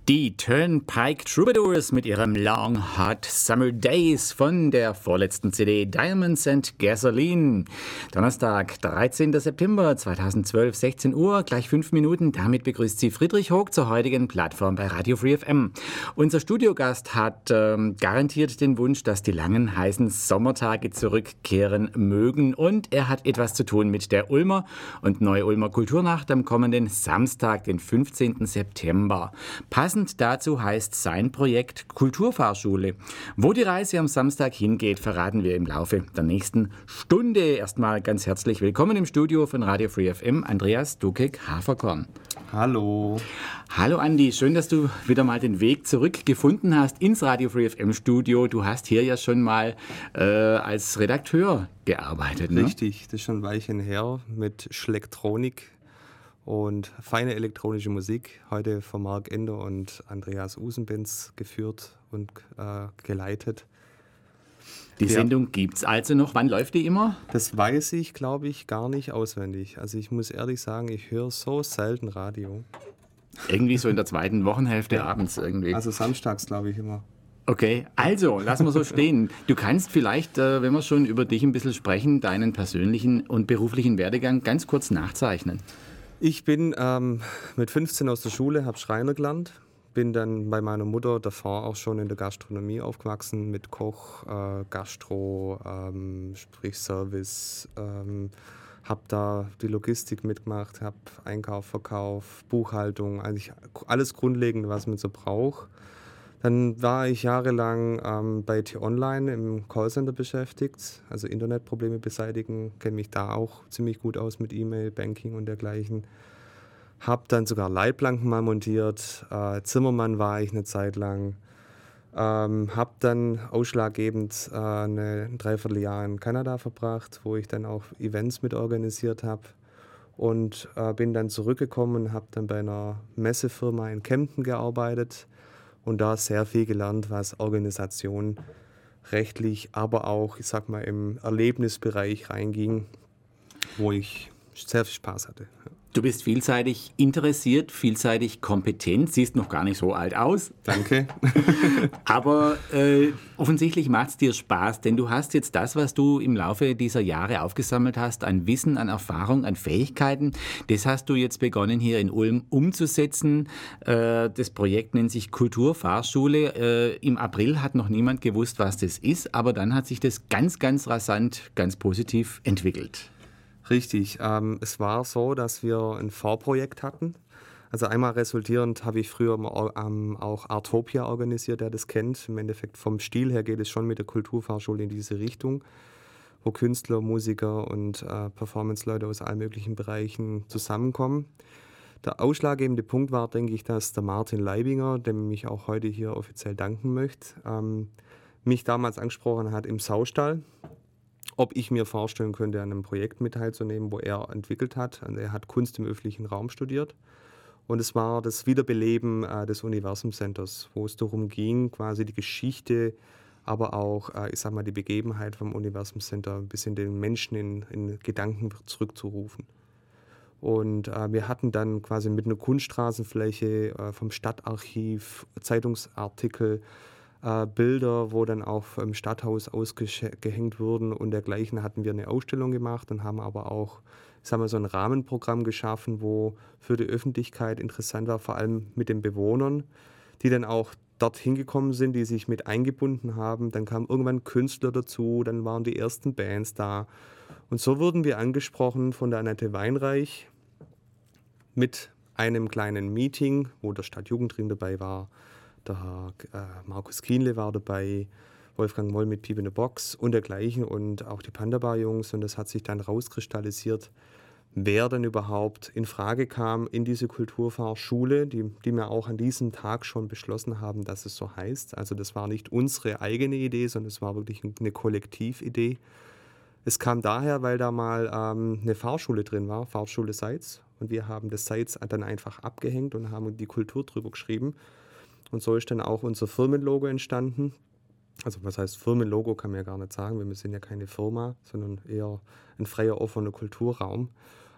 Die Turnpike Troubadours mit ihrem Long Hot Summer Days von der vorletzten CD Diamonds and Gasoline. Donnerstag, 13. September 2012, 16 Uhr, gleich 5 Minuten. Damit begrüßt Sie Friedrich Hoog zur heutigen Plattform bei Radio Free FM. Unser Studiogast hat garantiert den Wunsch, dass die langen, heißen Sommertage zurückkehren mögen. Und er hat etwas zu tun mit der Ulmer und Neu-Ulmer Kulturnacht am kommenden Samstag, den 15. September. Passend dazu heißt sein Projekt Kulturfahrschule. Wo die Reise am Samstag hingeht, verraten wir im Laufe der nächsten Stunde. Erstmal ganz herzlich willkommen im Studio von Radio Free FM, Andreas Dukek-Haferkorn. Hallo. Hallo Andi, schön, dass du wieder mal den Weg zurückgefunden hast ins Radio Free FM Studio. Du hast hier ja schon mal als Redakteur gearbeitet, ne? Richtig, das ist schon ein Weilchen her mit Schlektronik und feine elektronische Musik. Heute von Marc Ender und Andreas Usenbenz geführt und geleitet. Die Sendung gibt's also noch. Wann läuft die immer? Das weiß ich, glaube ich, gar nicht auswendig. Also ich muss ehrlich sagen, ich höre so selten Radio. Irgendwie so in der zweiten Wochenhälfte abends irgendwie. Also samstags, glaube ich, immer. Okay, also lassen wir so stehen. Du kannst vielleicht, wenn wir schon über dich ein bisschen sprechen, deinen persönlichen und beruflichen Werdegang ganz kurz nachzeichnen. Ich bin mit 15 aus der Schule, habe Schreiner gelernt. Bin dann bei meiner Mutter davor auch schon in der Gastronomie aufgewachsen, mit Koch, Gastro, sprich Service. Habe da die Logistik mitgemacht, habe Einkauf, Verkauf, Buchhaltung, eigentlich alles Grundlegende, was man so braucht. Dann war ich jahrelang bei T-Online im Callcenter beschäftigt, also Internetprobleme beseitigen, kenne mich da auch ziemlich gut aus mit E-Mail, Banking und dergleichen. Habe dann sogar Leitplanken mal montiert, Zimmermann war ich eine Zeit lang. Habe dann ausschlaggebend ein Dreivierteljahr in Kanada verbracht, wo ich dann auch Events mit organisiert habe. Und bin dann zurückgekommen und habe dann bei einer Messefirma in Kempten gearbeitet und da sehr viel gelernt, was Organisation rechtlich, aber auch, ich sag mal, im Erlebnisbereich reinging, wo ich sehr viel Spaß hatte. Du bist vielseitig interessiert, vielseitig kompetent, siehst noch gar nicht so alt aus. Danke. Aber offensichtlich macht es dir Spaß, denn du hast jetzt das, was du im Laufe dieser Jahre aufgesammelt hast, an Wissen, an Erfahrung, an Fähigkeiten, das hast du jetzt begonnen hier in Ulm umzusetzen. Das Projekt nennt sich Kulturfahrschule. Im April hat noch niemand gewusst, was das ist, aber dann hat sich das ganz, ganz rasant, ganz positiv entwickelt. Richtig. Es war so, dass wir ein Vorprojekt hatten. Also einmal resultierend habe ich früher auch Artopia organisiert, der das kennt. Im Endeffekt vom Stil her geht es schon mit der Kulturfahrschule in diese Richtung, wo Künstler, Musiker und Performance-Leute aus allen möglichen Bereichen zusammenkommen. Der ausschlaggebende Punkt war, denke ich, dass der Martin Leibinger, dem ich auch heute hier offiziell danken möchte, mich damals angesprochen hat im Saustall, ob ich mir vorstellen könnte, an einem Projekt mit teilzunehmen, wo er entwickelt hat. Also er hat Kunst im öffentlichen Raum studiert. Und es war das Wiederbeleben des Universum-Centers, wo es darum ging, quasi die Geschichte, aber auch, ich sag mal, die Begebenheit vom Universum-Center ein bisschen den Menschen in Gedanken zurückzurufen. Und wir hatten dann quasi mit einer Kunststraßenfläche vom Stadtarchiv Zeitungsartikel, Bilder, wo dann auch im Stadthaus ausgehängt wurden und dergleichen, hatten wir eine Ausstellung gemacht und haben aber auch, sagen wir, so ein Rahmenprogramm geschaffen, wo für die Öffentlichkeit interessant war, vor allem mit den Bewohnern, die dann auch dorthin gekommen sind, die sich mit eingebunden haben. Dann kamen irgendwann Künstler dazu, dann waren die ersten Bands da. Und so wurden wir angesprochen von der Annette Weinreich mit einem kleinen Meeting, wo der Stadtjugendring dabei war. Der Markus Kienle war dabei, Wolfgang Moll mit Piep in the Box und dergleichen und auch die Panda-Bar-Jungs. Und das hat sich dann rauskristallisiert, wer denn überhaupt in Frage kam in diese Kulturfahrschule, die wir auch an diesem Tag schon beschlossen haben, dass es so heißt. Also das war nicht unsere eigene Idee, sondern es war wirklich eine Kollektividee. Es kam daher, weil da mal eine Fahrschule drin war, Fahrschule Seitz. Und wir haben das Seitz dann einfach abgehängt und haben die Kultur drüber geschrieben. Und so ist dann auch unser Firmenlogo entstanden. Also was heißt Firmenlogo, kann man ja gar nicht sagen, wir sind ja keine Firma, sondern eher ein freier, offener Kulturraum.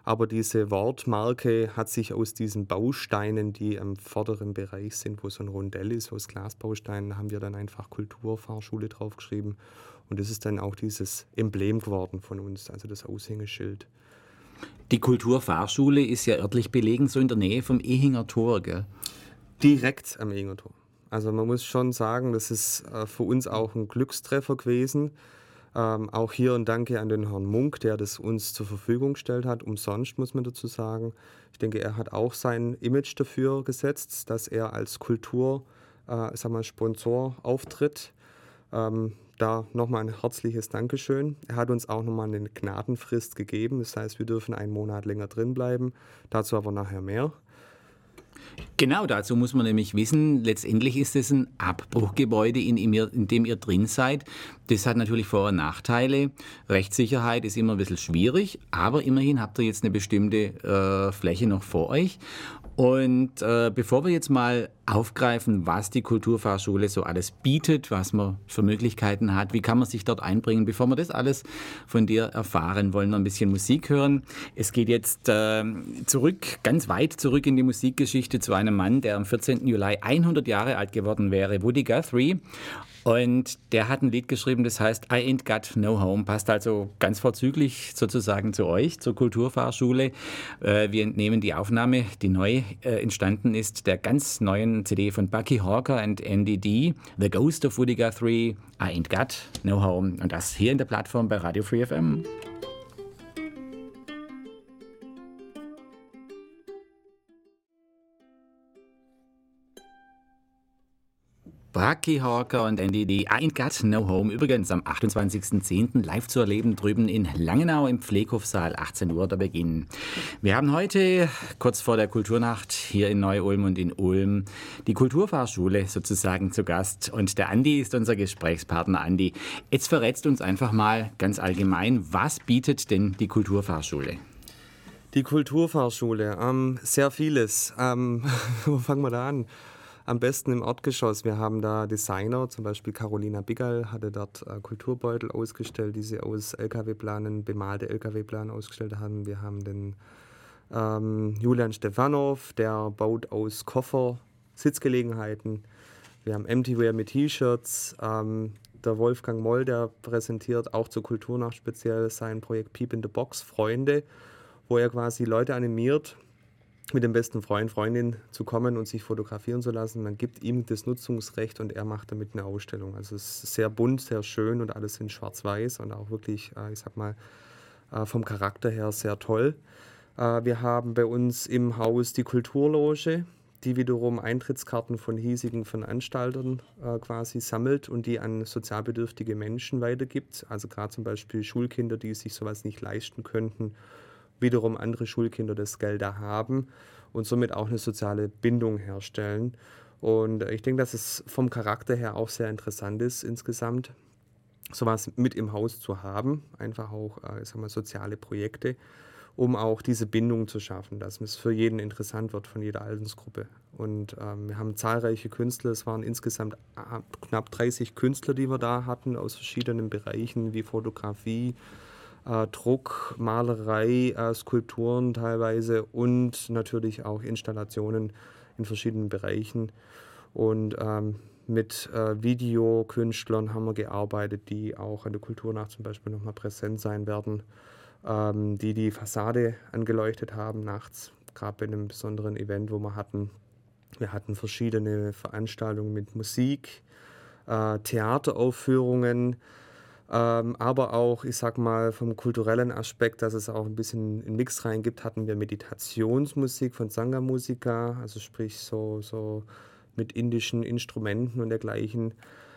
Aber diese Wortmarke hat sich aus diesen Bausteinen, die am vorderen Bereich sind, wo so ein Rondell ist, aus Glasbausteinen, haben wir dann einfach Kulturfahrschule draufgeschrieben. Und das ist dann auch dieses Emblem geworden von uns, also das Aushängeschild. Die Kulturfahrschule ist ja örtlich belegen, so in der Nähe vom Ehinger Tor, gell? Direkt am Ehinger Tor. Also man muss schon sagen, das ist für uns auch ein Glückstreffer gewesen. Auch hier ein Danke an den Herrn Munk, der das uns zur Verfügung gestellt hat. Umsonst, muss man dazu sagen. Ich denke, er hat auch sein Image dafür gesetzt, dass er als Sponsor auftritt. Da nochmal ein herzliches Dankeschön. Er hat uns auch nochmal eine Gnadenfrist gegeben. Das heißt, wir dürfen einen Monat länger drin bleiben. Dazu aber nachher mehr. Genau, dazu muss man nämlich wissen, letztendlich ist es ein Abbruchgebäude, in dem ihr drin seid. Das hat natürlich Vor- und Nachteile. Rechtssicherheit ist immer ein bisschen schwierig, aber immerhin habt ihr jetzt eine bestimmte Fläche noch vor euch. Und bevor wir jetzt mal aufgreifen, was die Kulturfahrschule so alles bietet, was man für Möglichkeiten hat, wie kann man sich dort einbringen, bevor wir das alles von dir erfahren, wollen wir ein bisschen Musik hören. Es geht jetzt ganz weit zurück in die Musikgeschichte zu einem Mann, der am 14. Juli 100 Jahre alt geworden wäre, Woody Guthrie. Und der hat ein Lied geschrieben, das heißt I Ain't Got No Home, passt also ganz vorzüglich sozusagen zu euch, zur Kulturfahrschule. Wir entnehmen die Aufnahme, die neu entstanden ist, der ganz neuen CD von Bucky Hawker und Andy D, The Ghost of Woody Guthrie, I Ain't Got No Home. Und das hier in der Plattform bei Radio Free FM. Bucky Hawker und Andy D. I Ain't Got No Home. Übrigens am 28.10. live zu erleben drüben in Langenau im Pfleghofsaal, 18 Uhr der Beginn. Wir haben heute, kurz vor der Kulturnacht, hier in Neu-Ulm und in Ulm, die Kulturfahrschule sozusagen zu Gast. Und der Andi ist unser Gesprächspartner. Andi, jetzt verrätst du uns einfach mal ganz allgemein, was bietet denn die Kulturfahrschule? Die Kulturfahrschule, sehr vieles. Wo fangen wir da an? Am besten im Erdgeschoss. Wir haben da Designer, zum Beispiel Carolina Biggal hatte dort Kulturbeutel ausgestellt, die sie aus LKW-Planen, bemalte LKW-Planen ausgestellt haben. Wir haben den Julian Stefanov, der baut aus Koffer Sitzgelegenheiten. Wir haben Empty Wear mit T-Shirts. Der Wolfgang Moll, der präsentiert auch zur Kulturnacht speziell sein Projekt Peep in the Box, Freunde, wo er quasi Leute animiert, mit dem besten Freund, Freundin zu kommen und sich fotografieren zu lassen. Man gibt ihm das Nutzungsrecht und er macht damit eine Ausstellung. Also es ist sehr bunt, sehr schön und alles in schwarz-weiß und auch wirklich, vom Charakter her sehr toll. Wir haben bei uns im Haus die Kulturloge, die wiederum Eintrittskarten von hiesigen Veranstaltern quasi sammelt und die an sozialbedürftige Menschen weitergibt. Also gerade zum Beispiel Schulkinder, die sich sowas nicht leisten könnten, wiederum andere Schulkinder das Geld da haben und somit auch eine soziale Bindung herstellen. Und ich denke, dass es vom Charakter her auch sehr interessant ist, insgesamt sowas mit im Haus zu haben, einfach auch soziale Projekte, um auch diese Bindung zu schaffen, dass es für jeden interessant wird, von jeder Altersgruppe. Und wir haben zahlreiche Künstler, es waren insgesamt knapp 30 Künstler, die wir da hatten, aus verschiedenen Bereichen wie Fotografie, Druck, Malerei, Skulpturen teilweise und natürlich auch Installationen in verschiedenen Bereichen. Und mit Videokünstlern haben wir gearbeitet, die auch an der Kulturnacht zum Beispiel nochmal präsent sein werden, die die Fassade angeleuchtet haben nachts, gerade bei einem besonderen Event, wo wir hatten. Wir hatten verschiedene Veranstaltungen mit Musik, Theateraufführungen, aber auch, ich sag mal, vom kulturellen Aspekt, dass es auch ein bisschen einen Mix rein gibt, hatten wir Meditationsmusik von Sangha-Musiker, also sprich so mit indischen Instrumenten und dergleichen,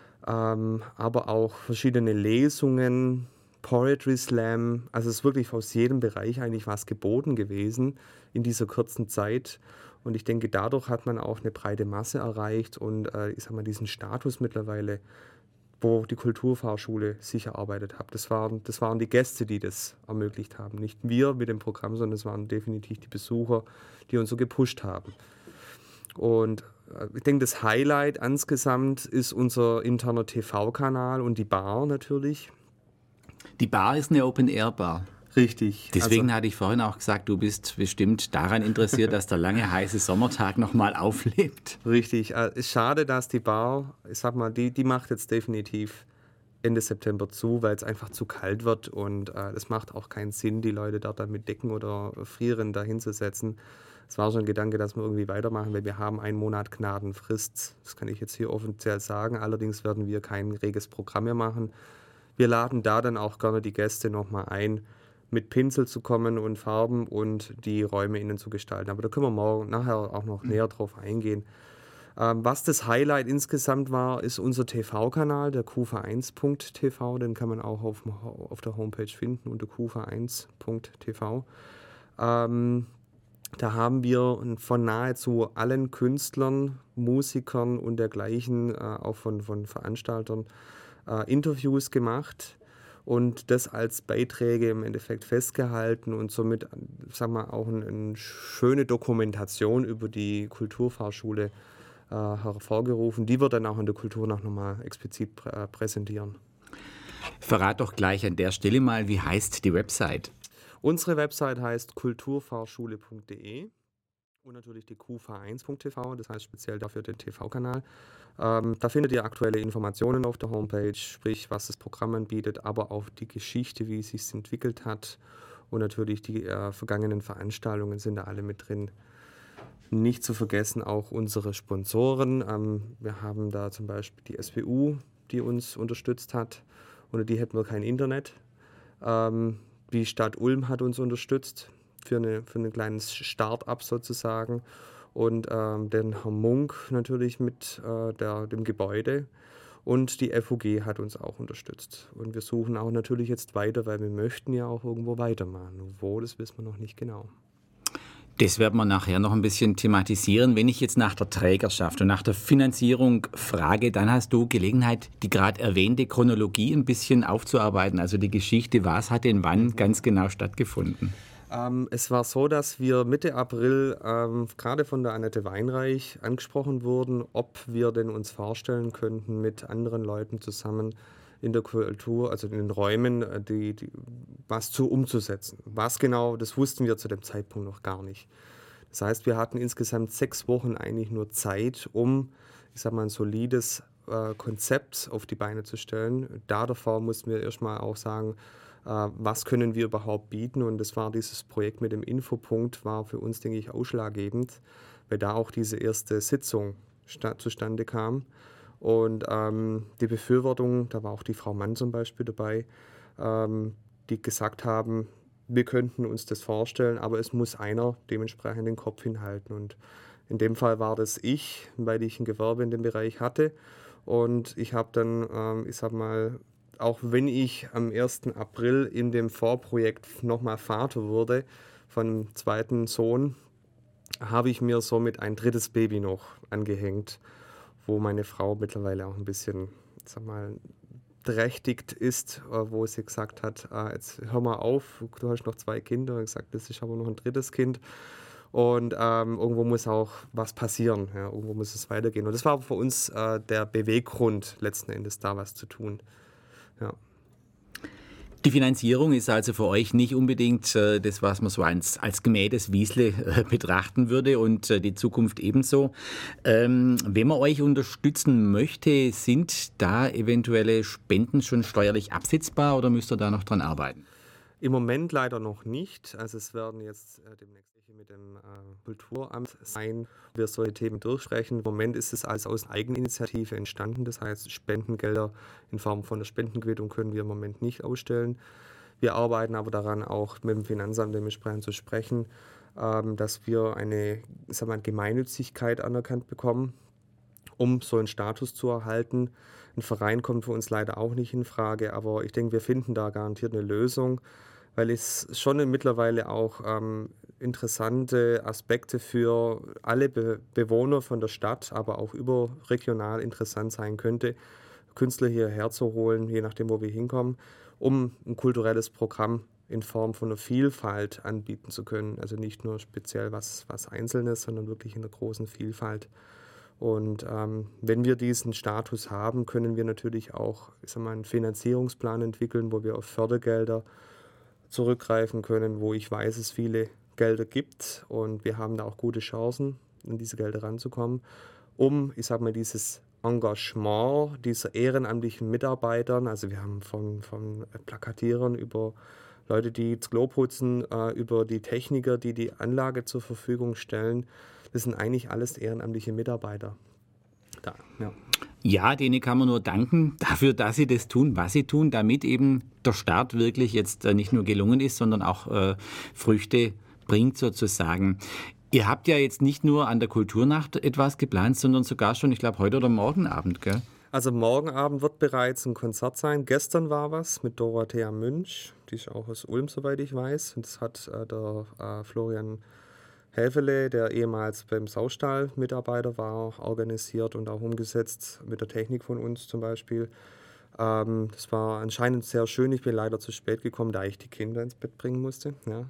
aber auch verschiedene Lesungen, Poetry Slam, also es ist wirklich aus jedem Bereich eigentlich was geboten gewesen in dieser kurzen Zeit. Und ich denke, dadurch hat man auch eine breite Masse erreicht und diesen Status mittlerweile, wo die Kulturfahrschule sich erarbeitet hat. Das waren die Gäste, die das ermöglicht haben. Nicht wir mit dem Programm, sondern es waren definitiv die Besucher, die uns so gepusht haben. Und ich denke, das Highlight insgesamt ist unser interner TV-Kanal und die Bar natürlich. Die Bar ist eine Open-Air-Bar. Richtig. Deswegen hatte ich vorhin auch gesagt, du bist bestimmt daran interessiert, dass der lange heiße Sommertag nochmal auflebt. Richtig. Ist schade, dass die Bar, ich sag mal, die macht jetzt definitiv Ende September zu, weil es einfach zu kalt wird und es macht auch keinen Sinn, die Leute dort dann mit Decken oder Frieren da hinzusetzen. Es war schon ein Gedanke, dass wir irgendwie weitermachen, weil wir haben einen Monat Gnadenfrist. Das kann ich jetzt hier offiziell sagen. Allerdings werden wir kein reges Programm mehr machen. Wir laden da dann auch gerne die Gäste nochmal ein, mit Pinsel zu kommen und Farben und die Räume innen zu gestalten. Aber da können wir nachher auch noch näher drauf eingehen. Was das Highlight insgesamt war, ist unser TV-Kanal, der kufa1.tv. Den kann man auch auf der Homepage finden unter kufa1.tv. Da haben wir von nahezu allen Künstlern, Musikern und dergleichen, auch von Veranstaltern, Interviews gemacht und das als Beiträge im Endeffekt festgehalten und somit, sagen wir, auch eine schöne Dokumentation über die Kulturfahrschule hervorgerufen, die wir dann auch in der Kulturnacht nochmal explizit präsentieren. Verrat doch gleich an der Stelle mal, wie heißt die Website? Unsere Website heißt kulturfahrschule.de und natürlich die kufa1.tv, das heißt speziell dafür den TV-Kanal. Da findet ihr aktuelle Informationen auf der Homepage, sprich was das Programm anbietet, aber auch die Geschichte, wie es sich entwickelt hat und natürlich die vergangenen Veranstaltungen sind da alle mit drin. Nicht zu vergessen auch unsere Sponsoren. Wir haben da zum Beispiel die SWU, die uns unterstützt hat. Ohne die hätten wir kein Internet. Die Stadt Ulm hat uns unterstützt für ein kleines Start-up sozusagen. Und den Herrn Munk natürlich mit dem Gebäude. Und die FUG hat uns auch unterstützt. Und wir suchen auch natürlich jetzt weiter, weil wir möchten ja auch irgendwo weitermachen. Wo, das wissen wir noch nicht genau. Das werden wir nachher noch ein bisschen thematisieren. Wenn ich jetzt nach der Trägerschaft und nach der Finanzierung frage, dann hast du Gelegenheit, die gerade erwähnte Chronologie ein bisschen aufzuarbeiten. Also die Geschichte, was hat denn wann ganz genau stattgefunden? Es war so, dass wir Mitte April gerade von der Annette Weinreich angesprochen wurden, ob wir denn uns vorstellen könnten, mit anderen Leuten zusammen in der Kultur, also in den Räumen, was umzusetzen. Was genau, das wussten wir zu dem Zeitpunkt noch gar nicht. Das heißt, wir hatten insgesamt 6 Wochen eigentlich nur Zeit, um, ich sag mal, ein solides Konzept auf die Beine zu stellen. Davor mussten wir erstmal auch sagen, was können wir überhaupt bieten? Und das war dieses Projekt mit dem Infopunkt, war für uns, denke ich, ausschlaggebend, weil da auch diese erste Sitzung zustande kam. Und die Befürwortung, da war auch die Frau Mann zum Beispiel dabei, die gesagt haben, wir könnten uns das vorstellen, aber es muss einer dementsprechend den Kopf hinhalten. Und in dem Fall war das ich, weil ich ein Gewerbe in dem Bereich hatte. Und ich habe dann, ich sag mal, auch wenn ich am 1. April in dem Vorprojekt nochmal Vater wurde, von einem zweiten Sohn, habe ich mir somit ein drittes Baby noch angehängt, wo meine Frau mittlerweile auch ein bisschen, sag mal, berechtigt ist, wo sie gesagt hat, jetzt hör mal auf, du hast noch 2 Kinder. Und gesagt, das ist aber noch ein drittes Kind. Und irgendwo muss auch was passieren, ja, irgendwo muss es weitergehen. Und das war für uns der Beweggrund, letzten Endes da was zu tun. Ja. Die Finanzierung ist also für euch nicht unbedingt das, was man so als gemähtes Wiesle betrachten würde und die Zukunft ebenso. Wenn man euch unterstützen möchte, sind da eventuelle Spenden schon steuerlich absetzbar oder müsst ihr da noch dran arbeiten? Im Moment leider noch nicht. Also es werden jetzt demnächst mit dem Kulturamt sein, wo wir solche Themen durchsprechen. Im Moment ist es alles aus Eigeninitiative entstanden. Das heißt, Spendengelder in Form von einer Spendenquittung können wir im Moment nicht ausstellen. Wir arbeiten aber daran, auch mit dem Finanzamt dementsprechend zu sprechen, dass wir eine, ich sag mal, Gemeinnützigkeit anerkannt bekommen, um so einen Status zu erhalten. Ein Verein kommt für uns leider auch nicht in Frage, aber ich denke, wir finden da garantiert eine Lösung, weil es schon mittlerweile auch interessante Aspekte für alle Bewohner von der Stadt, aber auch überregional interessant sein könnte, Künstler hierher zu holen, je nachdem, wo wir hinkommen, um ein kulturelles Programm in Form von einer Vielfalt anbieten zu können. Also nicht nur speziell was Einzelnes, sondern wirklich in der großen Vielfalt. Und wenn wir diesen Status haben, können wir natürlich auch, ich sag mal, einen Finanzierungsplan entwickeln, wo wir auf Fördergelder zurückgreifen können, wo ich weiß, es viele Gelder gibt und wir haben da auch gute Chancen, an diese Gelder ranzukommen, um, ich sag mal, dieses Engagement dieser ehrenamtlichen Mitarbeitern, also wir haben von Plakatierern über Leute, die das Klo putzen, über die Techniker, die die Anlage zur Verfügung stellen, das sind eigentlich alles ehrenamtliche Mitarbeiter. Da, ja. Ja, denen kann man nur danken dafür, dass sie das tun, was sie tun, damit eben der Start wirklich jetzt nicht nur gelungen ist, sondern auch Früchte bringt sozusagen. Ihr habt ja jetzt nicht nur an der Kulturnacht etwas geplant, sondern sogar schon, ich glaube, heute oder morgen Abend, gell? Also morgen Abend wird bereits ein Konzert sein. Gestern war was mit Dorothea Münch, die ist auch aus Ulm, soweit ich weiß. Und das hat der Florian Helfele, der ehemals beim Saustall Mitarbeiter war, organisiert und auch umgesetzt mit der Technik von uns zum Beispiel. Das war anscheinend sehr schön. Ich bin leider zu spät gekommen, da ich die Kinder ins Bett bringen musste. Ja.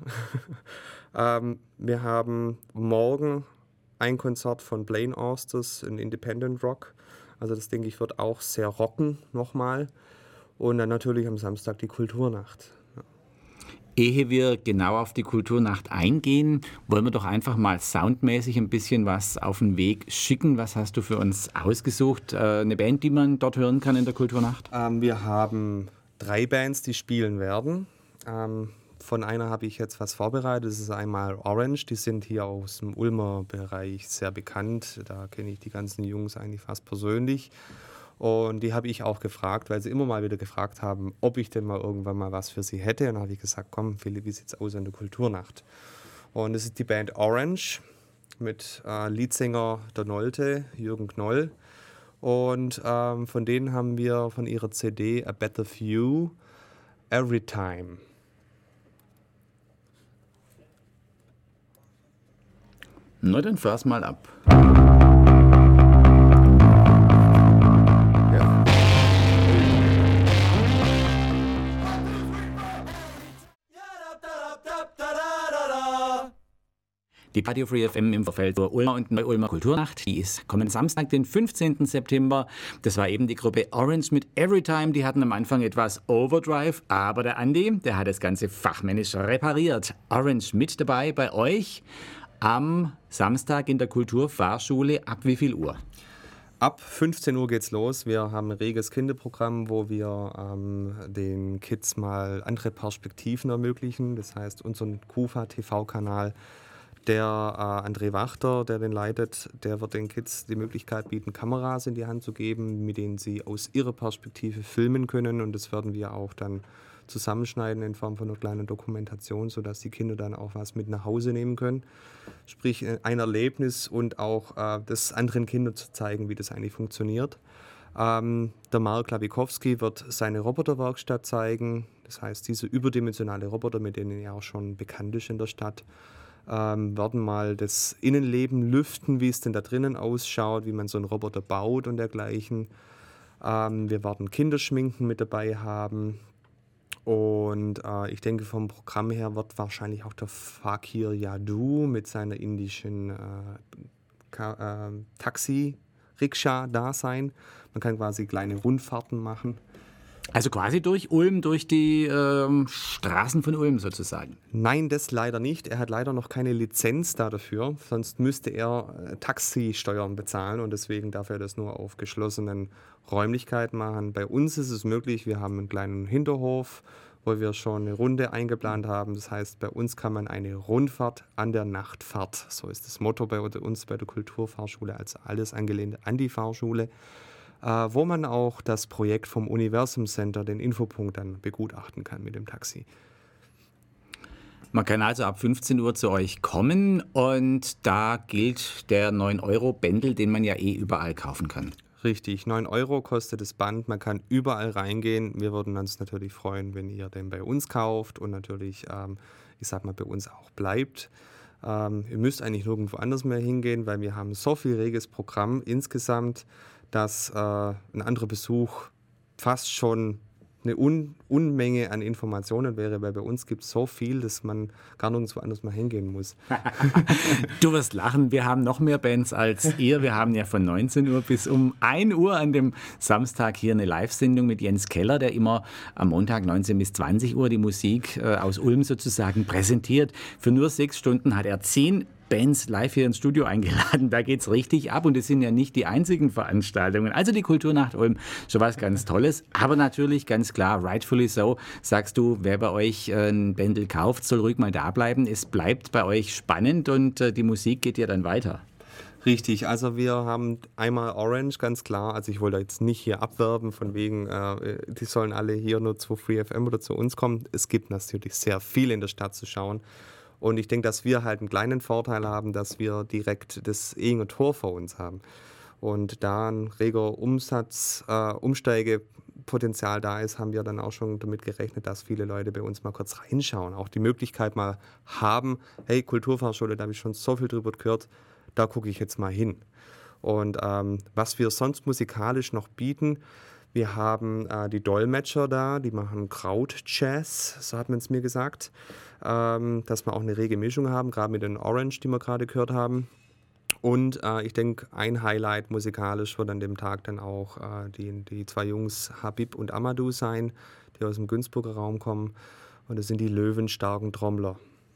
Wir haben morgen ein Konzert von Blaine Austers in Independent Rock. Also das, denke ich, wird auch sehr rocken nochmal. Und dann natürlich am Samstag die Kulturnacht. Ehe wir genau auf die Kulturnacht eingehen, wollen wir doch einfach mal soundmäßig ein bisschen was auf den Weg schicken. Was hast du für uns ausgesucht? Eine Band, die man dort hören kann in der Kulturnacht? Wir haben 3 Bands, die spielen werden. Von einer habe ich jetzt was vorbereitet. Das ist einmal Orange. Die sind hier aus dem Ulmer Bereich sehr bekannt. Da kenne ich die ganzen Jungs eigentlich fast persönlich. Und die habe ich auch gefragt, weil sie immer mal wieder gefragt haben, ob ich denn mal irgendwann mal was für sie hätte. Und dann habe ich gesagt, komm Philipp, wie sieht's aus an der Kulturnacht? Und das ist die Band Orange mit Leadsänger der Nolte, Jürgen Knoll. Und von denen haben wir von ihrer CD A Better View, Every Time. Na, dann fahr's mal ab. Die Radio Free FM im Vorfeld zur Ulmer und Neu-Ulmer Kulturnacht, die ist kommenden Samstag, den 15. September. Das war eben die Gruppe Orange mit Everytime. Die hatten am Anfang etwas Overdrive, aber der Andi, der hat das Ganze fachmännisch repariert. Orange mit dabei bei euch am Samstag in der Kulturfahrschule. Ab wie viel Uhr? Ab 15 Uhr geht's los. Wir haben ein reges Kinderprogramm, wo wir den Kids mal andere Perspektiven ermöglichen. Das heißt, unseren KUFA-TV-Kanal, der André Wachter, der den leitet, der wird den Kids die Möglichkeit bieten, Kameras in die Hand zu geben, mit denen sie aus ihrer Perspektive filmen können. Und das werden wir auch dann zusammenschneiden in Form von einer kleinen Dokumentation, sodass die Kinder dann auch was mit nach Hause nehmen können. Sprich, ein Erlebnis und auch das anderen Kindern zu zeigen, wie das eigentlich funktioniert. Der Mark Labikowski wird seine Roboterwerkstatt zeigen. Das heißt, diese überdimensionale Roboter, mit denen er auch schon bekannt ist in der Stadt, werden mal das Innenleben lüften, wie es denn da drinnen ausschaut, wie man so einen Roboter baut und dergleichen. Wir werden Kinderschminken mit dabei haben. Und ich denke, vom Programm her wird wahrscheinlich auch der Fakir Yadu mit seiner indischen Taxi-Rikscha da sein. Man kann quasi kleine Rundfahrten machen. Also quasi durch Ulm, durch die Straßen von Ulm sozusagen? Nein, das leider nicht. Er hat leider noch keine Lizenz dafür. Sonst müsste er Taxisteuern bezahlen und deswegen darf er das nur auf geschlossenen Räumlichkeiten machen. Bei uns ist es möglich. Wir haben einen kleinen Hinterhof, wo wir schon eine Runde eingeplant haben. Das heißt, bei uns kann man eine Rundfahrt an der Nachtfahrt, so ist das Motto bei uns bei der Kulturfahrschule, also alles angelehnt an die Fahrschule, wo man auch das Projekt vom Universum Center, den Infopunkt, dann begutachten kann mit dem Taxi. Man kann also ab 15 Uhr zu euch kommen und da gilt der 9-Euro-Bändel, den man ja überall kaufen kann. Richtig, 9 Euro kostet das Band, man kann überall reingehen. Wir würden uns natürlich freuen, wenn ihr den bei uns kauft und natürlich, ich sag mal, bei uns auch bleibt. Ihr müsst eigentlich nirgendwo anders mehr hingehen, weil wir haben so viel reges Programm insgesamt, dass ein anderer Besuch fast schon eine Unmenge an Informationen wäre, weil bei uns gibt es so viel, dass man gar nirgendwo anders mal hingehen muss. Du wirst lachen, wir haben noch mehr Bands als ihr. Wir haben ja von 19 Uhr bis um 1 Uhr an dem Samstag hier eine Live-Sendung mit Jens Keller, der immer am Montag 19 bis 20 Uhr die Musik aus Ulm sozusagen präsentiert. Für nur 6 Stunden hat er 10 Bands live hier ins Studio eingeladen. Da geht's richtig ab und es sind ja nicht die einzigen Veranstaltungen. Also die Kulturnacht Ulm, schon was ganz Tolles. Aber natürlich ganz klar, rightfully so, sagst du, wer bei euch ein Bändel kauft, soll ruhig mal da bleiben. Es bleibt bei euch spannend und die Musik geht ja dann weiter. Richtig, also wir haben einmal Orange, ganz klar. Also ich wollte jetzt nicht hier abwerben, von wegen, die sollen alle hier nur zu FreeFM oder zu uns kommen. Es gibt natürlich sehr viel in der Stadt zu schauen. Und ich denke, dass wir halt einen kleinen Vorteil haben, dass wir direkt das Ehinger Tor vor uns haben. Und da ein reger Umsteigepotenzial da ist, haben wir dann auch schon damit gerechnet, dass viele Leute bei uns mal kurz reinschauen. Auch die Möglichkeit mal haben, hey, Kulturfachschule, da habe ich schon so viel drüber gehört, da gucke ich jetzt mal hin. Und was wir sonst musikalisch noch bieten, wir haben die Dolmetscher da, die machen Kraut-Jazz, so hat man es mir gesagt, dass wir auch eine rege Mischung haben, gerade mit den Orange, die wir gerade gehört haben. Und ich denke, ein Highlight musikalisch wird an dem Tag dann auch die 2 Jungs Habib und Amadou sein, die aus dem Günzburger Raum kommen. Und das sind die löwenstarken Trommler.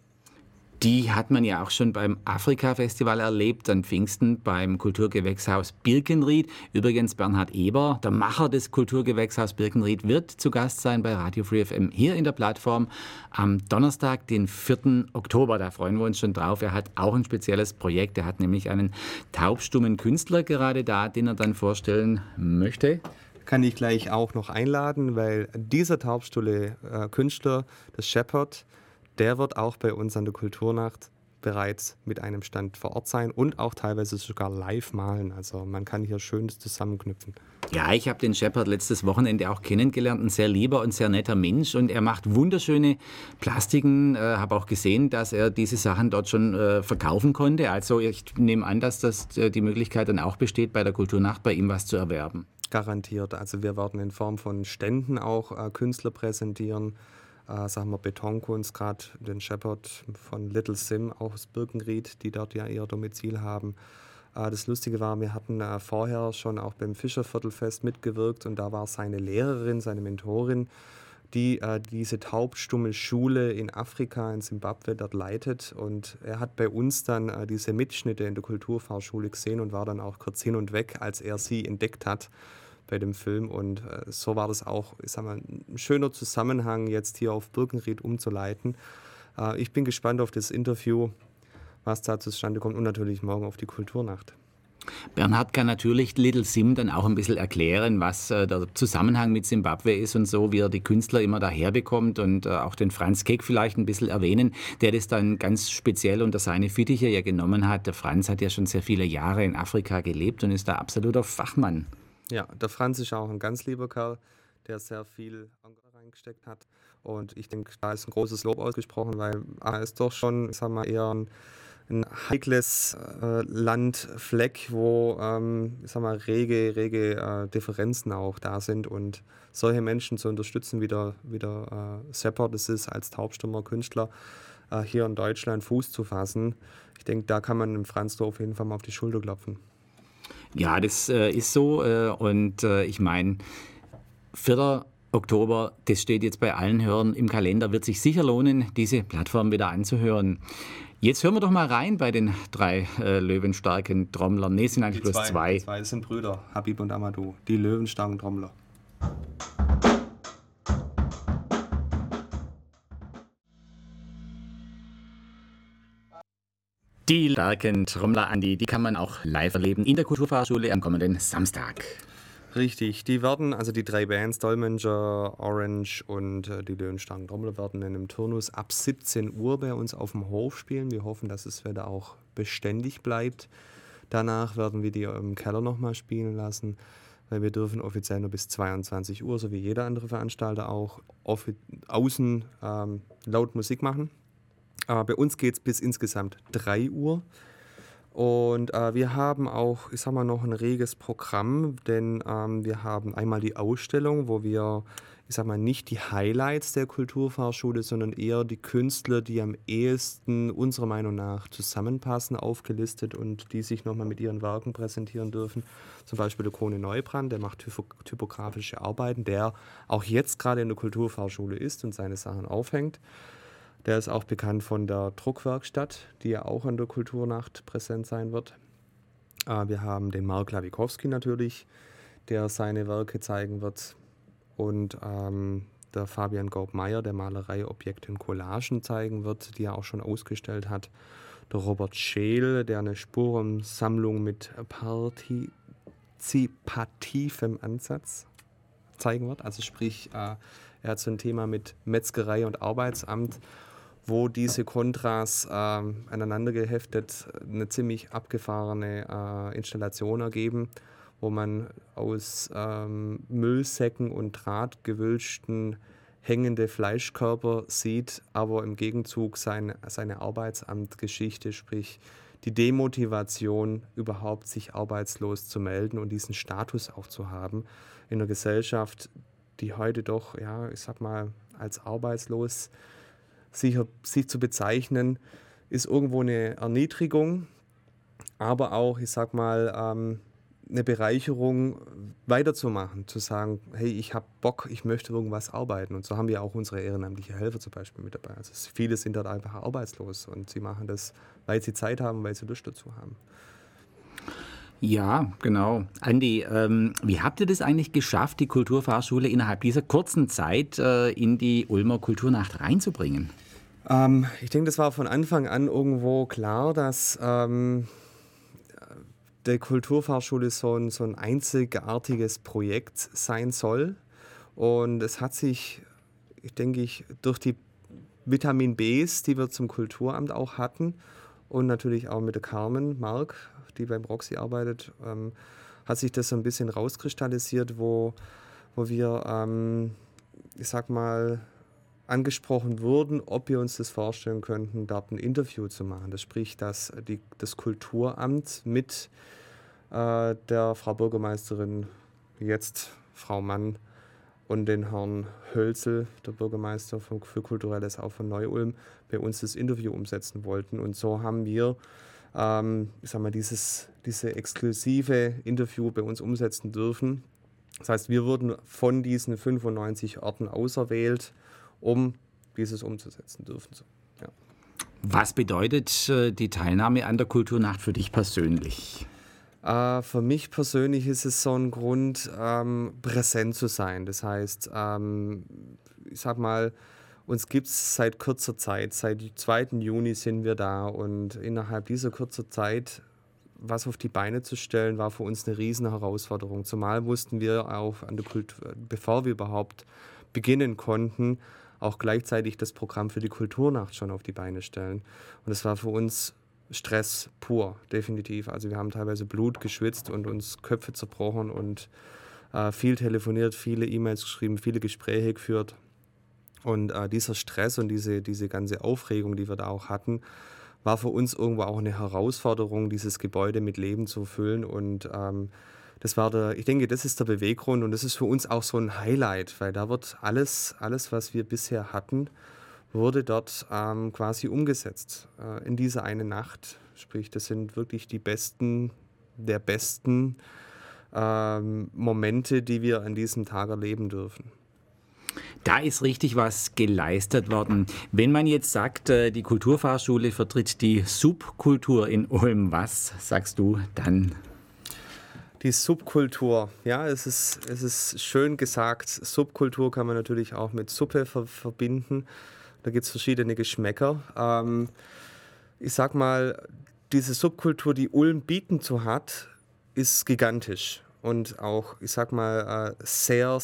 Die hat man ja auch schon beim Afrika-Festival erlebt, an Pfingsten beim Kulturgewächshaus Birkenried. Übrigens Bernhard Eber, der Macher des Kulturgewächshaus Birkenried, wird zu Gast sein bei Radio Free FM hier in der Plattform am Donnerstag, den 4. Oktober. Da freuen wir uns schon drauf. Er hat auch ein spezielles Projekt. Er hat nämlich einen taubstummen Künstler gerade da, den er dann vorstellen möchte. Kann ich gleich auch noch einladen, weil dieser taubstumme Künstler, das Shepherd, der wird auch bei uns an der Kulturnacht bereits mit einem Stand vor Ort sein und auch teilweise sogar live malen. Also man kann hier Schönes zusammenknüpfen. Ja, ich habe den Shepherd letztes Wochenende auch kennengelernt. Ein sehr lieber und sehr netter Mensch. Und er macht wunderschöne Plastiken. Habe auch gesehen, dass er diese Sachen dort schon verkaufen konnte. Also ich nehme an, dass das die Möglichkeit dann auch besteht, bei der Kulturnacht bei ihm was zu erwerben. Garantiert. Also wir werden in Form von Ständen auch Künstler präsentieren. Sagen wir Betonkunst, gerade den Shepherd von Little Sim, auch aus Birkenried, die dort ja ihr Domizil haben. Das Lustige war, wir hatten vorher schon auch beim Fischerviertelfest mitgewirkt und da war seine Lehrerin, seine Mentorin, die diese taubstumme Schule in Afrika, in Simbabwe, dort leitet. Und er hat bei uns dann diese Mitschnitte in der Kulturfachschule gesehen und war dann auch kurz hin und weg, als er sie entdeckt hat bei dem Film. Und so war das auch, ich sag mal, ein schöner Zusammenhang, jetzt hier auf Birkenried umzuleiten. Ich bin gespannt auf das Interview, was da zustande kommt und natürlich morgen auf die Kulturnacht. Bernhard kann natürlich Little Sim dann auch ein bisschen erklären, was der Zusammenhang mit Simbabwe ist und so, wie er die Künstler immer daherbekommt und auch den Franz Keck vielleicht ein bisschen erwähnen, der das dann ganz speziell unter seine Fittiche ja genommen hat. Der Franz hat ja schon sehr viele Jahre in Afrika gelebt und ist da absoluter Fachmann. Ja, der Franz ist auch ein ganz lieber Kerl, der sehr viel Engagement reingesteckt hat. Und ich denke, da ist ein großes Lob ausgesprochen, weil er ist doch schon, ich sag mal, eher ein heikles Landfleck, wo ich sag mal, rege Differenzen auch da sind. Und solche Menschen zu unterstützen, wie der Shepherd es ist, als taubstummer Künstler hier in Deutschland Fuß zu fassen, ich denke, da kann man dem Franz auf jeden Fall mal auf die Schulter klopfen. Ja, das ist so und ich meine, 4. Oktober, das steht jetzt bei allen Hörern im Kalender, wird sich sicher lohnen, diese Plattform wieder anzuhören. Jetzt hören wir doch mal rein bei den 3 löwenstarken Trommlern. Nee, es sind eigentlich bloß 2. Die 2 sind Brüder, Habib und Amadou, die löwenstarken Trommler. Die starken Trommler, Andi, die kann man auch live erleben in der Kulturfachschule am kommenden Samstag. Richtig, die 3 Bands, Dolmetscher, Orange und die löwenstarken Trommler werden in einem Turnus ab 17 Uhr bei uns auf dem Hof spielen. Wir hoffen, dass das Wetter auch beständig bleibt. Danach werden wir die im Keller nochmal spielen lassen, weil wir dürfen offiziell nur bis 22 Uhr, so wie jeder andere Veranstalter auch, außen laut Musik machen. Bei uns geht es bis insgesamt 3 Uhr. Und wir haben auch, noch ein reges Programm, denn wir haben einmal die Ausstellung, wo wir ich sag mal, nicht die Highlights der Kulturfachschule, sondern eher die Künstler, die am ehesten unserer Meinung nach zusammenpassen, aufgelistet und die sich nochmal mit ihren Werken präsentieren dürfen. Zum Beispiel der Kone Neubrand, der macht typografische Arbeiten, der auch jetzt gerade in der Kulturfachschule ist und seine Sachen aufhängt. Der ist auch bekannt von der Druckwerkstatt, die ja auch an der Kulturnacht präsent sein wird. Wir haben den Mark Lawikowski natürlich, der seine Werke zeigen wird. Und der Fabian Gaub-Meyer, der Malerei, Objekte und Collagen zeigen wird, die er auch schon ausgestellt hat. Der Robert Scheel, der eine Spurensammlung mit partizipativem Ansatz zeigen wird. Also sprich, er hat so ein Thema mit Metzgerei und Arbeitsamt, wo diese Kontras aneinander geheftet eine ziemlich abgefahrene Installation ergeben, wo man aus Müllsäcken und Drahtgewülschten hängende Fleischkörper sieht, aber im Gegenzug seine Arbeitsamtgeschichte, sprich die Demotivation, überhaupt sich arbeitslos zu melden und diesen Status auch zu haben in einer Gesellschaft, die heute doch, ja, ich sag mal, als arbeitslos sich zu bezeichnen, ist irgendwo eine Erniedrigung, aber auch, ich sag mal, eine Bereicherung weiterzumachen, zu sagen, hey, ich habe Bock, ich möchte irgendwas arbeiten. Und so haben wir auch unsere ehrenamtliche Helfer zum Beispiel mit dabei. Also viele sind dort einfach arbeitslos und sie machen das, weil sie Zeit haben, weil sie Lust dazu haben. Ja, genau. Andi, wie habt ihr das eigentlich geschafft, die Kulturfachschule innerhalb dieser kurzen Zeit in die Ulmer Kulturnacht reinzubringen? Ich denke, das war von Anfang an irgendwo klar, dass der Kulturfachschule so ein einzigartiges Projekt sein soll. Und es hat sich, durch die Vitamin Bs, die wir zum Kulturamt auch hatten und natürlich auch mit der Carmen Mark, die beim Roxy arbeitet, hat sich das so ein bisschen rauskristallisiert, wo wir, ich sag mal, angesprochen wurden, ob wir uns das vorstellen könnten, dort ein Interview zu machen. Das spricht, dass das Kulturamt mit der Frau Bürgermeisterin, jetzt Frau Mann, und den Herrn Hölzel, der Bürgermeister für Kulturelles auch von Neu-Ulm, bei uns das Interview umsetzen wollten. Und so haben wir ich sag mal, diese exklusive Interview bei uns umsetzen dürfen. Das heißt, wir wurden von diesen 95 Orten auserwählt, um dieses umzusetzen dürfen. Ja. Was bedeutet die Teilnahme an der Kulturnacht für dich persönlich? Für mich persönlich ist es so ein Grund, präsent zu sein. Das heißt, ich sag mal, uns gibt es seit kurzer Zeit, seit 2. Juni sind wir da und innerhalb dieser kurzen Zeit was auf die Beine zu stellen, war für uns eine riesen Herausforderung. Zumal mussten wir auch an der Kultur, bevor wir überhaupt beginnen konnten, auch gleichzeitig das Programm für die Kulturnacht schon auf die Beine stellen. Und das war für uns Stress pur, definitiv. Also wir haben teilweise Blut geschwitzt und uns Köpfe zerbrochen und viel telefoniert, viele E-Mails geschrieben, viele Gespräche geführt. Und dieser Stress und diese ganze Aufregung, die wir da auch hatten, war für uns irgendwo auch eine Herausforderung, dieses Gebäude mit Leben zu füllen. Und das war ich denke, das ist der Beweggrund und das ist für uns auch so ein Highlight, weil da wird alles, was wir bisher hatten, wurde dort quasi umgesetzt in dieser eine Nacht. Sprich, das sind wirklich die besten der besten Momente, die wir an diesem Tag erleben dürfen. Da ist richtig was geleistet worden. Wenn man jetzt sagt, die Kulturfachschule vertritt die Subkultur in Ulm, was sagst du dann? Die Subkultur, ja, es ist schön gesagt. Subkultur kann man natürlich auch mit Suppe verbinden. Da gibt es verschiedene Geschmäcker. Ich sag mal, diese Subkultur, die Ulm bieten zu hat, ist gigantisch. Und auch, ich sag mal, sehr,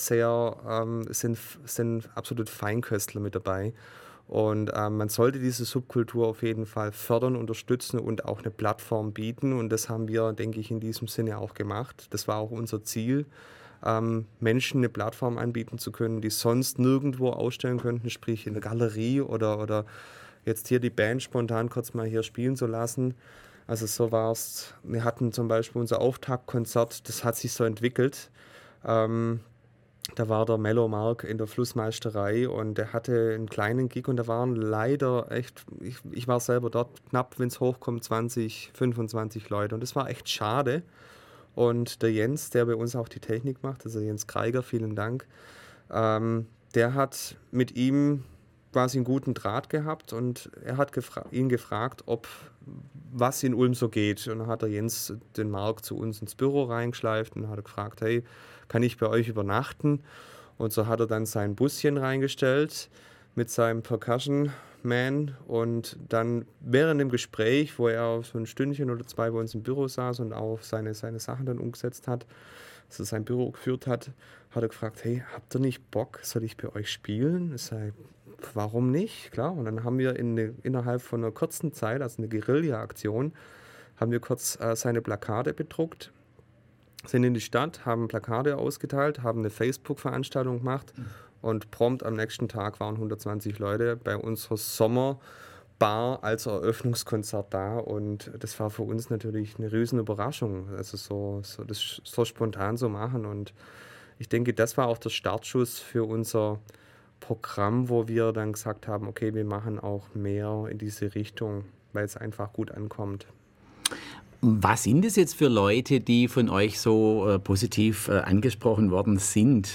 sind absolut Feinköstler mit dabei. Und man sollte diese Subkultur auf jeden Fall fördern, unterstützen und auch eine Plattform bieten. Und das haben wir, denke ich, in diesem Sinne auch gemacht. Das war auch unser Ziel, Menschen eine Plattform anbieten zu können, die sonst nirgendwo ausstellen könnten, sprich in der Galerie oder jetzt hier die Band spontan kurz mal hier spielen zu lassen. Also so war es. Wir hatten zum Beispiel unser Auftaktkonzert, das hat sich so entwickelt. Da war der Mello Mark in der Flussmeisterei und der hatte einen kleinen Gig und da waren leider echt, ich war selber dort, knapp, wenn es hochkommt, 20, 25 Leute und das war echt schade. Und der Jens, der bei uns auch die Technik macht, also Jens Kreiger, vielen Dank, der hat mit ihm quasi einen guten Draht gehabt und er hat ihn gefragt, was in Ulm so geht. Und dann hat der Jens den Marc zu uns ins Büro reingeschleift und hat gefragt, hey, kann ich bei euch übernachten? Und so hat er dann sein Buschen reingestellt mit seinem Percussion Man und dann während dem Gespräch, wo er so ein Stündchen oder zwei bei uns im Büro saß und auch seine Sachen dann umgesetzt hat, also sein Büro geführt hat, hat er gefragt, hey, habt ihr nicht Bock, soll ich bei euch spielen? Ich sage, warum nicht? Klar. Und dann haben wir innerhalb von einer kurzen Zeit, also eine Guerilla-Aktion, haben wir kurz seine Plakate bedruckt, sind in die Stadt, haben Plakate ausgeteilt, haben eine Facebook-Veranstaltung gemacht und prompt am nächsten Tag waren 120 Leute bei unserer Sommerbar als Eröffnungskonzert da und das war für uns natürlich eine riesen Überraschung, also das so spontan so machen und ich denke, das war auch der Startschuss für unser Programm, wo wir dann gesagt haben, okay, wir machen auch mehr in diese Richtung, weil es einfach gut ankommt. Was sind es jetzt für Leute, die von euch so positiv angesprochen worden sind?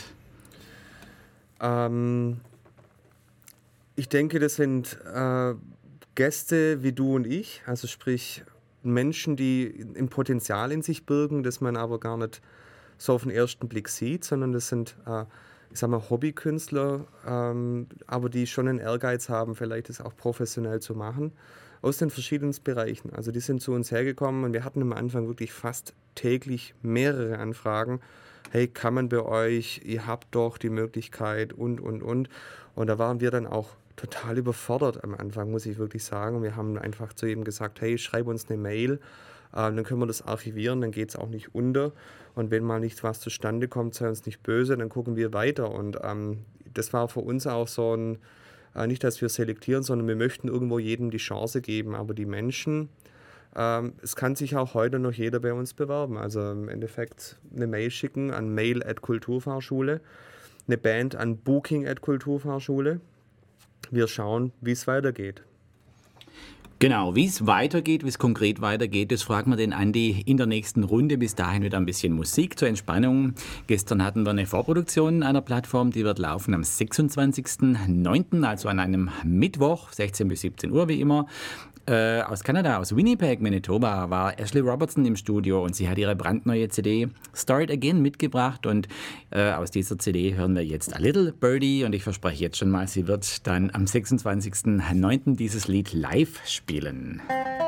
Ich denke, das sind Gäste wie du und ich, also sprich Menschen, die ein Potenzial in sich birgen, das man aber gar nicht so auf den ersten Blick sieht, sondern das sind, ich sag mal, Hobbykünstler, aber die schon einen Ehrgeiz haben, vielleicht das auch professionell zu machen, aus den verschiedenen Bereichen. Also die sind zu uns hergekommen und wir hatten am Anfang wirklich fast täglich mehrere Anfragen. Hey, kann man bei euch, ihr habt doch die Möglichkeit und. Und da waren wir dann auch total überfordert am Anfang, muss ich wirklich sagen. Wir haben einfach zu ihm gesagt, hey, schreib uns eine Mail, dann können wir das archivieren, dann geht es auch nicht unter. Und wenn mal nicht was zustande kommt, sei uns nicht böse, dann gucken wir weiter. Und das war für uns auch so ein, nicht, dass wir selektieren, sondern wir möchten irgendwo jedem die Chance geben. Aber die Menschen, es kann sich auch heute noch jeder bei uns bewerben. Also im Endeffekt eine Mail schicken an mail@kulturfahrschule, eine Band an booking@kulturfahrschule. Wir schauen, wie es weitergeht. Genau, wie es weitergeht, wie es konkret weitergeht, das fragen wir den Andi in der nächsten Runde. Bis dahin wieder ein bisschen Musik zur Entspannung. Gestern hatten wir eine Vorproduktion einer Plattform, die wird laufen am 26.09., also an einem Mittwoch, 16 bis 17 Uhr wie immer. Aus Kanada, aus Winnipeg, Manitoba, war Ashley Robertson im Studio und sie hat ihre brandneue CD Start Again mitgebracht und aus dieser CD hören wir jetzt A Little Birdie und ich verspreche jetzt schon mal, sie wird dann am 26.09. dieses Lied live spielen.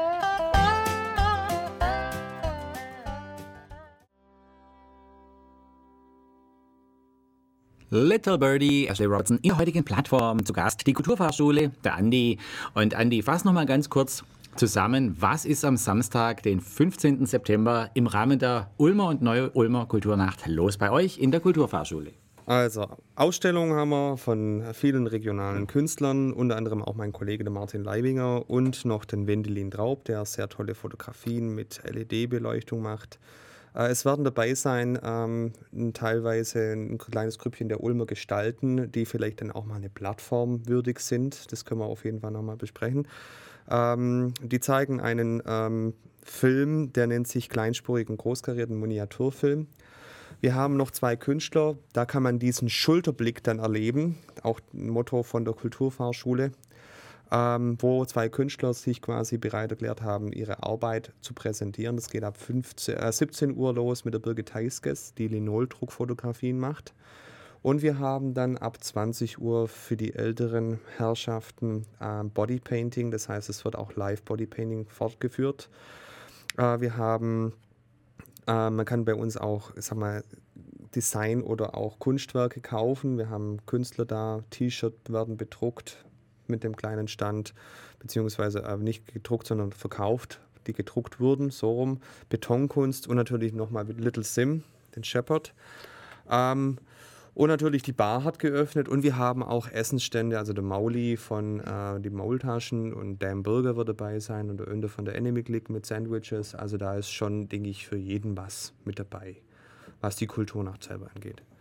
Little Birdie, Ashley Robertson, in der heutigen Plattform zu Gast, die Kulturfahrschule, der Andi. Und Andi, fass noch mal ganz kurz zusammen, was ist am Samstag, den 15. September im Rahmen der Ulmer und Neu-Ulmer Kulturnacht los bei euch in der Kulturfahrschule? Also, Ausstellungen haben wir von vielen regionalen Künstlern, unter anderem auch mein Kollege der Martin Leibinger und noch den Wendelin Traub, der sehr tolle Fotografien mit LED-Beleuchtung macht. Es werden dabei sein, teilweise ein kleines Grüppchen der Ulmer Gestalten, die vielleicht dann auch mal eine Plattform würdig sind. Das können wir auf jeden Fall nochmal besprechen. Die zeigen einen Film, der nennt sich kleinspurigen großkarierten Miniaturfilm. Wir haben noch zwei Künstler, da kann man diesen Schulterblick dann erleben, auch ein Motto von der Kulturfahrschule, wo zwei Künstler sich quasi bereit erklärt haben, ihre Arbeit zu präsentieren. Das geht ab 17 Uhr los mit der Birgit Heiskes, die Linoldruckfotografien macht. Und wir haben dann ab 20 Uhr für die älteren Herrschaften Bodypainting, das heißt, es wird auch Live-Bodypainting fortgeführt. Wir haben, man kann bei uns auch, ich sag mal, Design oder auch Kunstwerke kaufen. Wir haben Künstler da, T-Shirt werden bedruckt mit dem kleinen Stand, beziehungsweise nicht gedruckt, sondern verkauft, die gedruckt wurden, so rum. Betonkunst und natürlich nochmal mit Little Sim, den Shepherd. Und natürlich die Bar hat geöffnet und wir haben auch Essensstände, also der Mauli von die Maultaschen und Dan Burger wird dabei sein und der Önde von der Enemy Click mit Sandwiches. Also da ist schon, denke ich, für jeden was mit dabei, was die Kulturnacht selber angeht.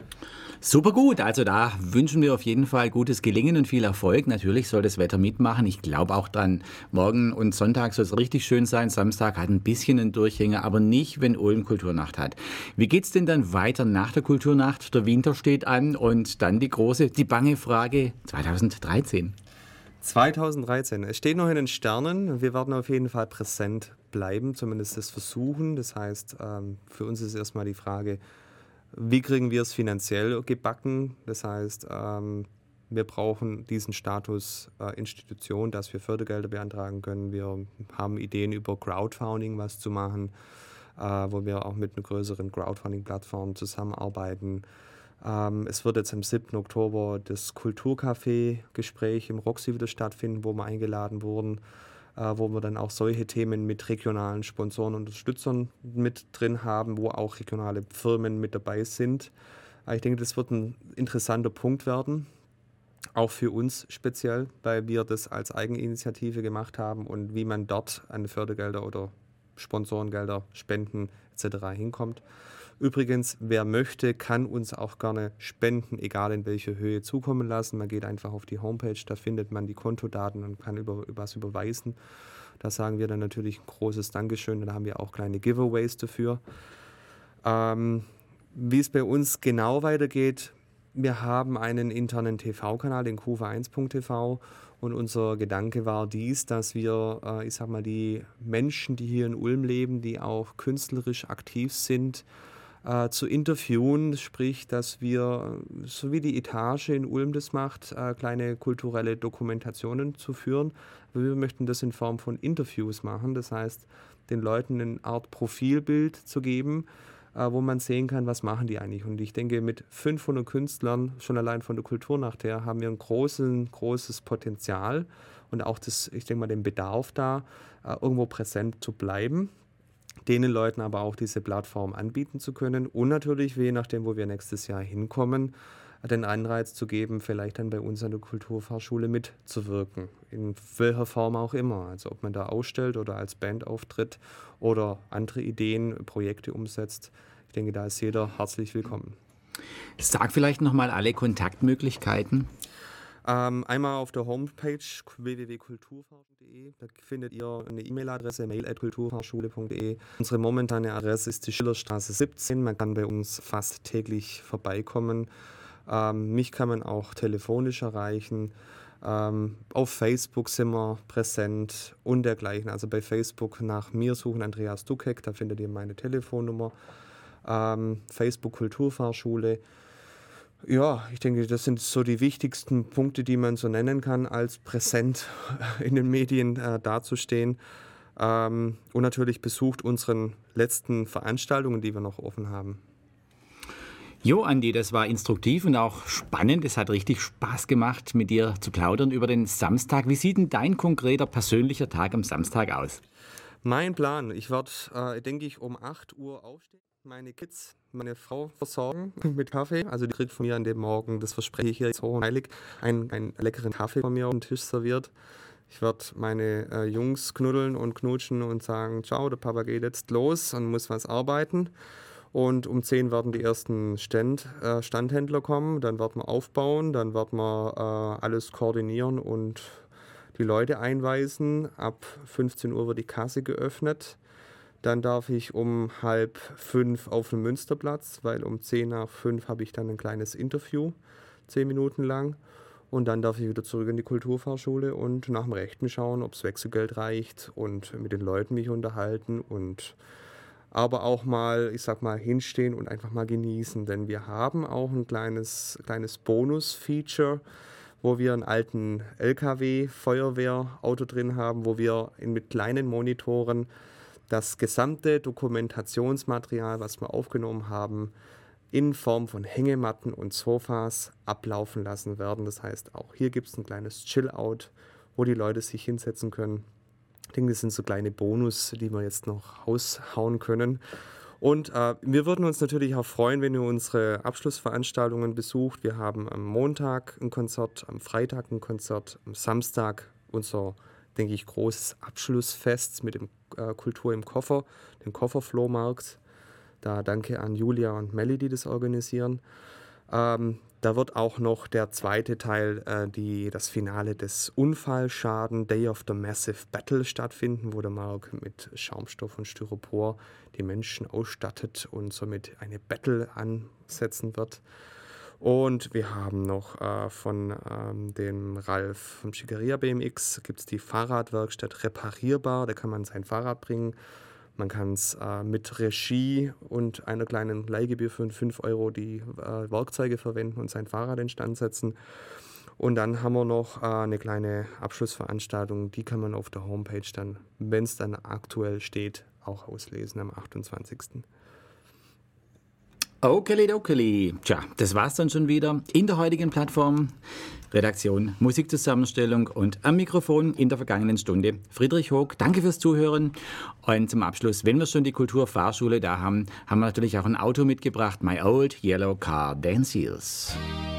Super gut, also da wünschen wir auf jeden Fall gutes Gelingen und viel Erfolg. Natürlich soll das Wetter mitmachen. Ich glaube auch dran, morgen und Sonntag soll es richtig schön sein. Samstag hat ein bisschen einen Durchhänger, aber nicht, wenn Ulm Kulturnacht hat. Wie geht's denn dann weiter nach der Kulturnacht? Der Winter steht an und dann die bange Frage 2013. 2013. Es steht noch in den Sternen. Wir werden auf jeden Fall präsent bleiben, zumindest das versuchen. Das heißt, für uns ist erstmal die Frage, wie kriegen wir es finanziell gebacken? Das heißt, wir brauchen diesen Status Institution, dass wir Fördergelder beantragen können. Wir haben Ideen über Crowdfunding, was zu machen, wo wir auch mit einer größeren Crowdfunding-Plattform zusammenarbeiten. Es wird jetzt am 7. Oktober das Kulturcafé-Gespräch im Roxy wieder stattfinden, wo wir eingeladen wurden, wo wir dann auch solche Themen mit regionalen Sponsoren und Unterstützern mit drin haben, wo auch regionale Firmen mit dabei sind. Ich denke, das wird ein interessanter Punkt werden, auch für uns speziell, weil wir das als Eigeninitiative gemacht haben und wie man dort an Fördergelder oder Sponsorengelder, Spenden etc. hinkommt. Übrigens, wer möchte, kann uns auch gerne Spenden, egal in welcher Höhe, zukommen lassen. Man geht einfach auf die Homepage, da findet man die Kontodaten und kann was überweisen. Da sagen wir dann natürlich ein großes Dankeschön. Da haben wir auch kleine Giveaways dafür. Wie es bei uns genau weitergeht, wir haben einen internen TV-Kanal, den kufa1.tv, und unser Gedanke war dass wir, ich sag mal, die Menschen, die hier in Ulm leben, die auch künstlerisch aktiv sind, zu interviewen, sprich, dass wir, so wie die Etage in Ulm das macht, kleine kulturelle Dokumentationen zu führen. Aber wir möchten das in Form von Interviews machen, das heißt, den Leuten eine Art Profilbild zu geben, wo man sehen kann, was machen die eigentlich. Und ich denke, mit 500 Künstlern, schon allein von der Kulturnacht her, haben wir ein großes Potenzial und auch ich denke mal, den Bedarf da, irgendwo präsent zu bleiben, denen Leuten aber auch diese Plattform anbieten zu können und natürlich, je nachdem, wo wir nächstes Jahr hinkommen, den Anreiz zu geben, vielleicht dann bei uns an der Kulturfachschule mitzuwirken, in welcher Form auch immer. Also ob man da ausstellt oder als Band auftritt oder andere Ideen, Projekte umsetzt. Ich denke, da ist jeder herzlich willkommen. Sag vielleicht nochmal alle Kontaktmöglichkeiten. Einmal auf der Homepage www.kulturfachschule.de, da findet ihr eine E-Mail-Adresse, mail@kulturfachschule.de. Unsere momentane Adresse ist die Schillerstraße 17, man kann bei uns fast täglich vorbeikommen. Mich kann man auch telefonisch erreichen. Auf Facebook sind wir präsent und dergleichen. Also bei Facebook nach mir suchen, Andreas Duckek, da findet ihr meine Telefonnummer. Facebook Kulturfachschule. Ja, ich denke, das sind so die wichtigsten Punkte, die man so nennen kann, als präsent in den Medien dazustehen. Und natürlich besucht unseren letzten Veranstaltungen, die wir noch offen haben. Jo, Andi, das war instruktiv und auch spannend. Es hat richtig Spaß gemacht, mit dir zu plaudern über den Samstag. Wie sieht denn dein konkreter persönlicher Tag am Samstag aus? Mein Plan, ich werde, denke ich, um 8 Uhr aufstehen, meine Kids, meine Frau versorgen mit Kaffee. Also die kriegt von mir an dem Morgen, das verspreche ich hier jetzt hoch und heilig, einen leckeren Kaffee von mir auf den Tisch serviert. Ich werde meine Jungs knuddeln und knutschen und sagen, ciao, der Papa geht jetzt los und muss was arbeiten. Und um 10 werden die ersten Standhändler kommen, dann werden wir aufbauen, dann werden wir alles koordinieren und die Leute einweisen. Ab 15 Uhr wird die Kasse geöffnet. Dann darf ich um 4:30 auf den Münsterplatz, weil um 4:10 habe ich dann ein kleines Interview, 10 Minuten lang. Und dann darf ich wieder zurück in die Kulturfachschule und nach dem Rechten schauen, ob das Wechselgeld reicht und mit den Leuten mich unterhalten und aber auch mal, ich sag mal, hinstehen und einfach mal genießen. Denn wir haben auch ein kleines Bonus-Feature, wo wir einen alten LKW-Feuerwehrauto drin haben, wo wir mit kleinen Monitoren das gesamte Dokumentationsmaterial, was wir aufgenommen haben, in Form von Hängematten und Sofas ablaufen lassen werden. Das heißt, auch hier gibt es ein kleines Chill-Out, wo die Leute sich hinsetzen können. Ich denke, das sind so kleine Bonus, die wir jetzt noch raushauen können. Und wir würden uns natürlich auch freuen, wenn ihr unsere Abschlussveranstaltungen besucht. Wir haben am Montag ein Konzert, am Freitag ein Konzert, am Samstag unser, denke ich, großes Abschlussfest mit dem Kultur im Koffer, dem Kofferflohmarkt. Da danke an Julia und Melli, die das organisieren. Da wird auch noch der zweite Teil, das Finale des Unfallschaden, Day of the Massive Battle stattfinden, wo der Mark mit Schaumstoff und Styropor die Menschen ausstattet und somit eine Battle ansetzen wird. Und wir haben noch von dem Ralf vom Schickeria BMX gibt es die Fahrradwerkstatt Reparierbar, da kann man sein Fahrrad bringen. Man kann es mit Regie und einer kleinen Leihgebühr von 5 Euro die Werkzeuge verwenden und sein Fahrrad instand setzen. Und dann haben wir noch eine kleine Abschlussveranstaltung, die kann man auf der Homepage dann, wenn es dann aktuell steht, auch auslesen am 28. Okeli. Tja, das war's dann schon wieder in der heutigen Plattform. Redaktion, Musikzusammenstellung und am Mikrofon in der vergangenen Stunde Friedrich Hoog. Danke fürs Zuhören. Und zum Abschluss, wenn wir schon die Kulturfahrschule da haben, haben wir natürlich auch ein Auto mitgebracht. My Old Yellow Car Danciers.